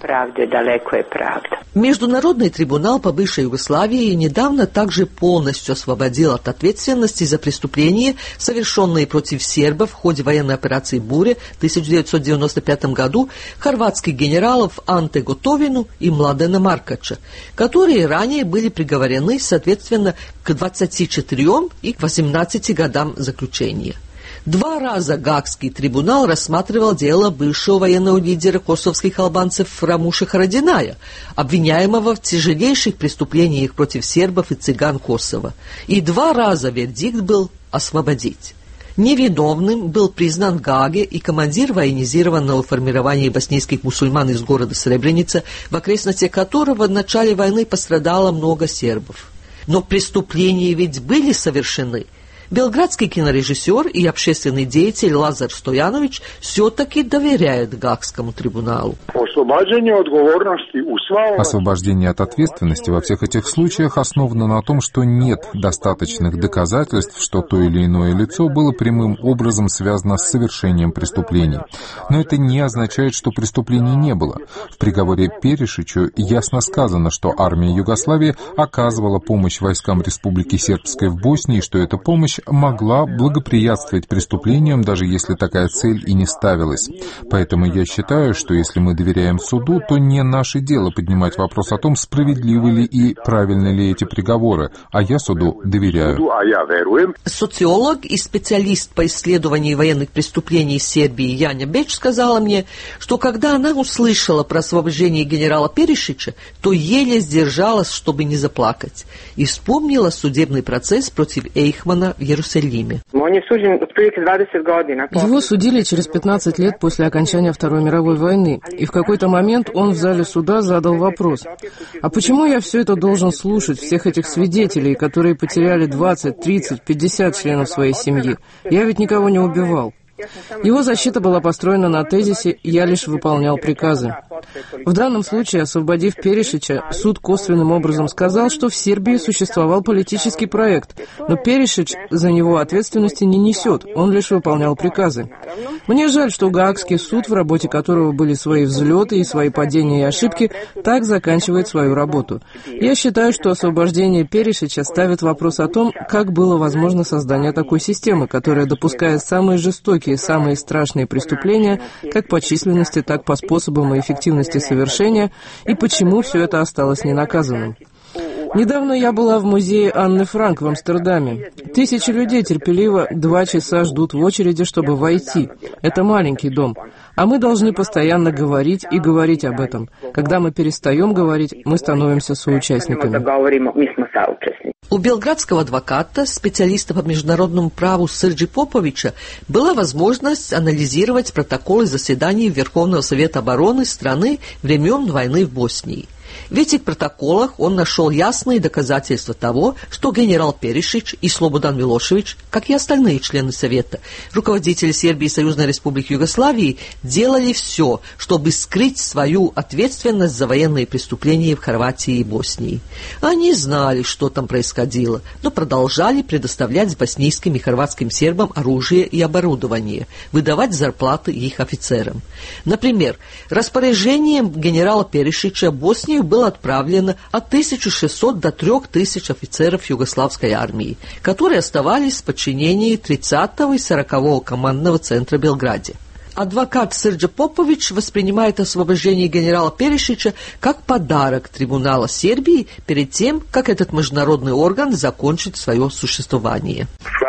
Международный трибунал по бывшей Югославии недавно также полностью освободил от ответственности за преступления, совершенные против сербов в ходе военной операции «Буря» в тысяча девятьсот девяносто пятом году хорватских генералов Анте Готовину и Младена Маркача, которые ранее были приговорены, соответственно, к двадцати четырем и к восемнадцати годам заключения. Два раза Гаагский трибунал рассматривал дело бывшего военного лидера косовских албанцев Рамуша Харадиная, обвиняемого в тяжелейших преступлениях против сербов и цыган Косово. И два раза вердикт был освободить. Невиновным был признан в Гааге и командир военизированного формирования боснийских мусульман из города Сребреница, в окрестностях которого в начале войны пострадало много сербов. Но преступления ведь были совершены. Белградский кинорежиссер и общественный деятель Лазар Стоянович все-таки доверяет Гаагскому трибуналу. Освобождение от ответственности во всех этих случаях основано на том, что нет достаточных доказательств, что то или иное лицо было прямым образом связано с совершением преступлений. Но это не означает, что преступлений не было. В приговоре Перишичу ясно сказано, что армия Югославии оказывала помощь войскам Республики Сербской в Боснии, что эта помощь могла благоприятствовать преступлениям, даже если такая цель и не ставилась. Поэтому я считаю, что если мы доверяем суду, то не наше дело поднимать вопрос о том, справедливы ли и правильны ли эти приговоры, а я суду доверяю. Социолог и специалист по исследованию военных преступлений Сербии Яня Беч сказала мне, что когда она услышала про освобождение генерала Перишича, то еле сдержалась, чтобы не заплакать, и вспомнила судебный процесс против Эйхмана в Иерусалиме. Его судили через пятнадцать лет после окончания Второй мировой войны, и в какой-то момент он в зале суда задал вопрос: а почему я все это должен слушать, всех этих свидетелей, которые потеряли двадцать, тридцать, пятьдесят членов своей семьи? Я ведь никого не убивал. Его защита была построена на тезисе «я лишь выполнял приказы». В данном случае, освободив Перишича, суд косвенным образом сказал, что в Сербии существовал политический проект, но Перишич за него ответственности не несет, он лишь выполнял приказы. Мне жаль, что Гаагский суд, в работе которого были свои взлеты и свои падения и ошибки, так заканчивает свою работу. Я считаю, что освобождение Перишича ставит вопрос о том, как было возможно создание такой системы, которая допускает самые жестокие, самые страшные преступления, как по численности, так по способам и эффективности совершения, и почему все это осталось ненаказанным. Недавно я была в музее Анны Франк в Амстердаме. Тысячи людей терпеливо два часа ждут в очереди, чтобы войти. Это маленький дом. А мы должны постоянно говорить и говорить об этом. Когда мы перестаем говорить, мы становимся соучастниками. У белградского адвоката, специалиста по международному праву Срđi Popovića, была возможность анализировать протоколы заседаний Верховного Совета обороны страны времен войны в Боснии. В этих протоколах он нашел ясные доказательства того, что генерал Перишич и Слободан Милошевич, как и остальные члены Совета, руководители Сербии и Союзной Республики Югославии, делали все, чтобы скрыть свою ответственность за военные преступления в Хорватии и Боснии. Они знали, что там происходило, но продолжали предоставлять боснийским и хорватским сербам оружие и оборудование, выдавать зарплаты их офицерам. Например, распоряжением генерала Перишича в Боснию было отправлено от тысячи шестисот до трёх тысяч офицеров югославской армии, которые оставались в подчинении тридцатого и сорокового командного центра в Белграде. Адвокат Срđa Popović воспринимает освобождение генерала Перишича как подарок трибунала Сербии перед тем, как этот международный орган закончит свое существование.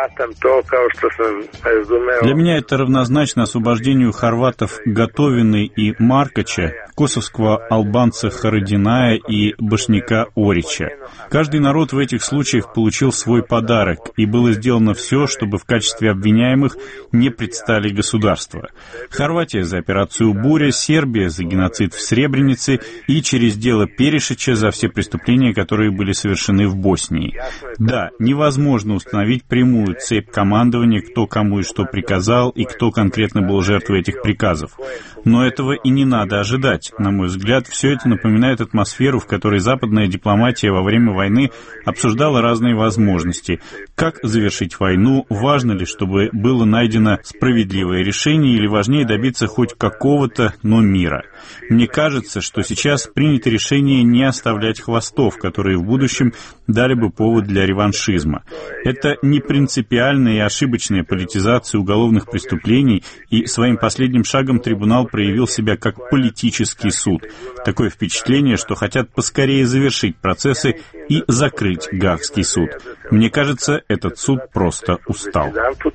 Для меня это равнозначно освобождению хорватов Готовины и Маркача, косовского албанца Харадиная и башняка Орича. Каждый народ в этих случаях получил свой подарок, и было сделано все, чтобы в качестве обвиняемых не предстали государства. Хорватия за операцию «Буря», Сербия за геноцид в Сребренице и через дело Перишича за все преступления, которые были совершены в Боснии. Да, невозможно установить прямую цепь командования, кто кому и что приказал, и кто конкретно был жертвой этих приказов. Но этого и не надо ожидать. На мой взгляд, все это напоминает атмосферу, в которой западная дипломатия во время войны обсуждала разные возможности. Как завершить войну, важно ли, чтобы было найдено справедливое решение, или важнее добиться хоть какого-то, но мира. Мне кажется, что сейчас принято решение не оставлять хвостов, которые в будущем дали бы повод для реваншизма. Это не принципиальная и ошибочная политизация уголовных преступлений, и своим последним шагом трибунал проявил себя как политический суд. Такое впечатление, что хотят поскорее завершить процессы и закрыть Гаагский суд. Мне кажется, этот суд просто устал.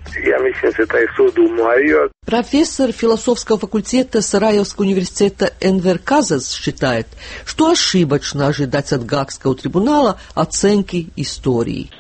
Профессор философского факультета Сараевского университета Энвер Казас считает, что ошибочно ожидать от Гаагского трибунала оценки истории.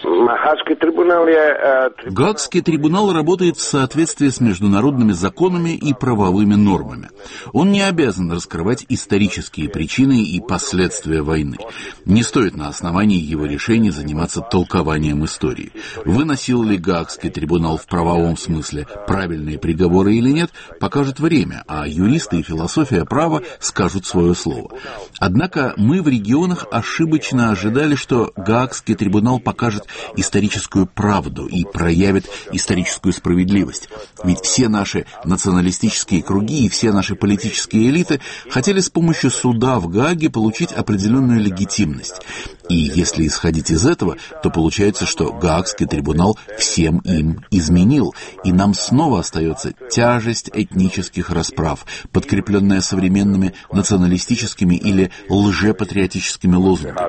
Гаагский трибунал работает в соответствии с международными законами и правовыми нормами. Он не обязан раскрывать исторические причины и последствия войны. Не стоит на основании его решений заниматься толкованием истории. Выносил ли Гаагский трибунал в правовом смысле правильные приговоры или нет, покажет время, а юристы и философия права скажут свое слово. Однако мы в регионах ошибочно ожидали, что Гаагский трибунал покажет историческую правду и проявит историческую справедливость. Ведь все наши националистические круги и все наши политические элиты хотели с помощью суда в Гааге получить определенную легитимность. И если исходить из этого, то получается, что Гаагский трибунал всем им изменил, и нам снова остается тяжесть этнических расправ, подкрепленная современными националистическими или лжепатриотическими лозунгами.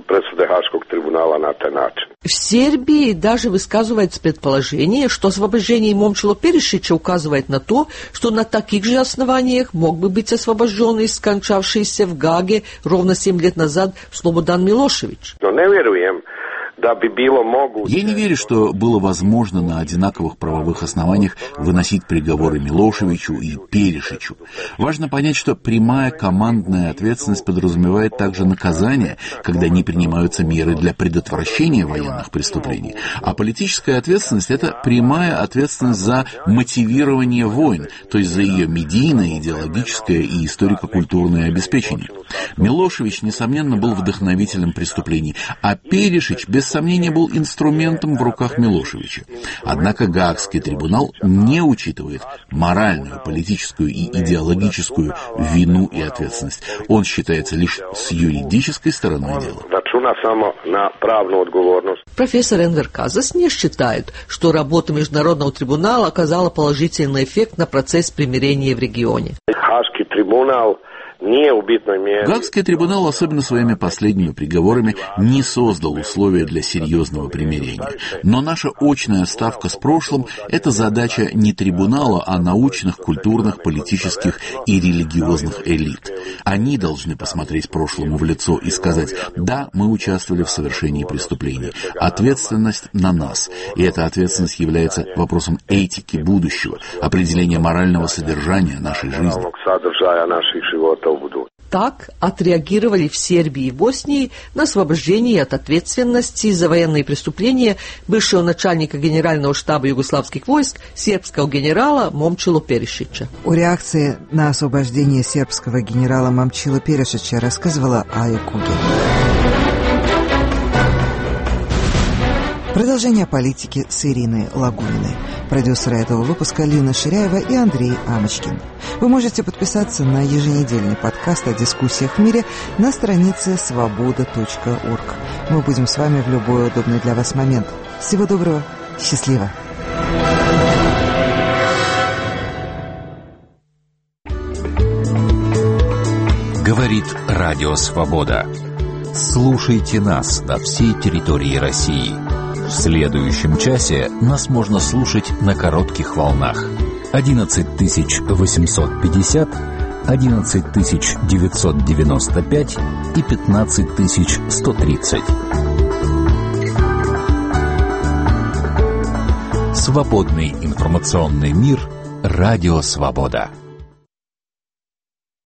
В Сербии даже высказывается предположение, что освобождение Момчила Перишича указывает на то, что на таких же основаниях мог бы быть освобожден и скончавшийся в Гааге ровно семь лет назад Слободан Милошевич. Я не верю, что было возможно на одинаковых правовых основаниях выносить приговоры Милошевичу и Перешичу. Важно понять, что прямая командная ответственность подразумевает также наказание, когда не принимаются меры для предотвращения военных преступлений. А политическая ответственность — это прямая ответственность за мотивирование войн, то есть за ее медийное, идеологическое и историко-культурное обеспечение. Милошевич, несомненно, был вдохновителем преступлений, а Перешич, без сомнения, был инструментом в руках Милошевича. Однако Гаагский трибунал не учитывает моральную, политическую и идеологическую вину и ответственность. Он считается лишь с юридической стороной дела. Профессор Энвер Казас не считает, что работа Международного трибунала оказала положительный эффект на процесс примирения в регионе. Гаагский трибунал, особенно своими последними приговорами, не создал условия для серьезного примирения. Но наша очная ставка с прошлым — это задача не трибунала, а научных, культурных, политических и религиозных элит. Они должны посмотреть прошлому в лицо и сказать: да, мы участвовали в совершении преступлений. Ответственность на нас. И эта ответственность является вопросом этики будущего, определения морального содержания нашей жизни. Так отреагировали в Сербии и Боснии на освобождение от ответственности за военные преступления бывшего начальника генерального штаба югославских войск сербского генерала Момчило Перешича. О реакции на освобождение сербского генерала Момчила Перешича рассказывала Ая Кугин. Продолжение политики с Ириной Лагуниной. Продюсеры этого выпуска Лина Ширяева и Андрей Амочкин. Вы можете подписаться на еженедельный подкаст о дискуссиях в мире на странице свобода точка орг. Мы будем с вами в любой удобный для вас момент. Всего доброго. Счастливо. Говорит Радио Свобода. Слушайте нас на всей территории России. В следующем часе нас можно слушать на коротких волнах. одиннадцать тысяч восемьсот пятьдесят, одиннадцать тысяч девятьсот девяносто пять и пятнадцать тысяч сто тридцать. Свободный информационный мир. Радио Свобода.